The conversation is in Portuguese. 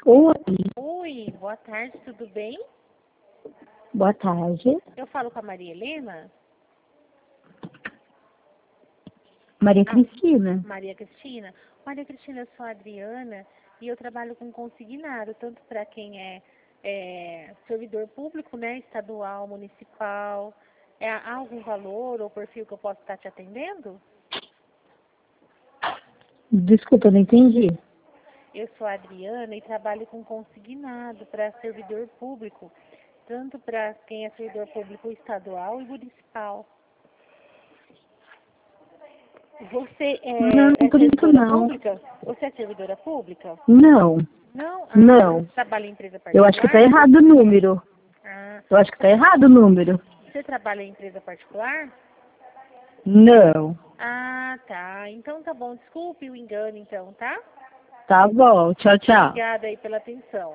Oi, Oi, boa tarde, tudo bem? boa tarde. Eu falo com a Maria Helena? Maria Ah, Cristina. Maria Cristina? Maria Cristina, eu sou a Adriana e eu trabalho com consignado, tanto para quem é servidor público, né, estadual, municipal. Há algum valor ou perfil que eu possa estar te atendendo? Desculpa, eu não entendi. Eu sou a Adriana e trabalho com consignado para servidor público, tanto para quem é servidor público estadual e municipal. Você Não, é por isso servidora não. pública? Você é servidora pública? Não, Não? Ah, não. você trabalha em empresa Eu acho que tá particular? errado o número. Ah, Eu acho que tá errado o número. você trabalha em empresa particular? Não. Ah, tá. Então tá bom. Desculpe o engano, então, tá? Tá bom. Tchau, tchau. Obrigada aí pela atenção.